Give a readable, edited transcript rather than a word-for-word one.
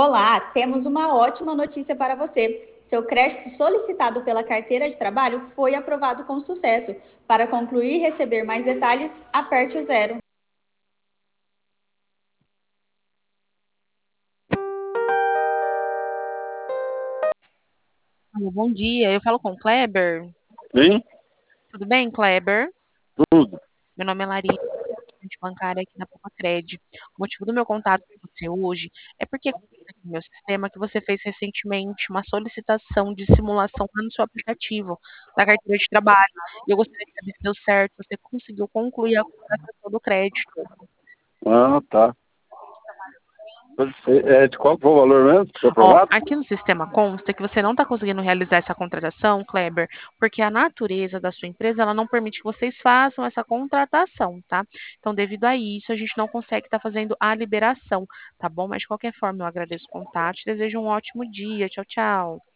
Olá, temos uma ótima notícia para você. Seu crédito solicitado pela carteira de trabalho foi aprovado com sucesso. Para concluir e receber mais detalhes, aperte o zero. Alô, bom dia, eu falo com o Kleber. Sim, Tudo bem, Kleber? tudo. Meu nome é Larissa, agente bancária aqui na Poucacred. O motivo do meu contato com você hoje é porque aqui no meu sistema que você fez recentemente uma solicitação de simulação lá no seu aplicativo da carteira de trabalho. E eu gostaria de saber se deu certo, se você conseguiu concluir a contratação do crédito. Ah, tá. De qual foi o valor mesmo? Foi Ó, aprovado? aqui no sistema consta que você não está conseguindo realizar essa contratação, Kleber, porque a natureza da sua empresa ela não permite que vocês façam essa contratação, tá? Então, devido a isso, a gente não consegue estar fazendo a liberação, tá bom? Mas de qualquer forma, eu agradeço o contato, desejo um ótimo dia. Tchau, tchau.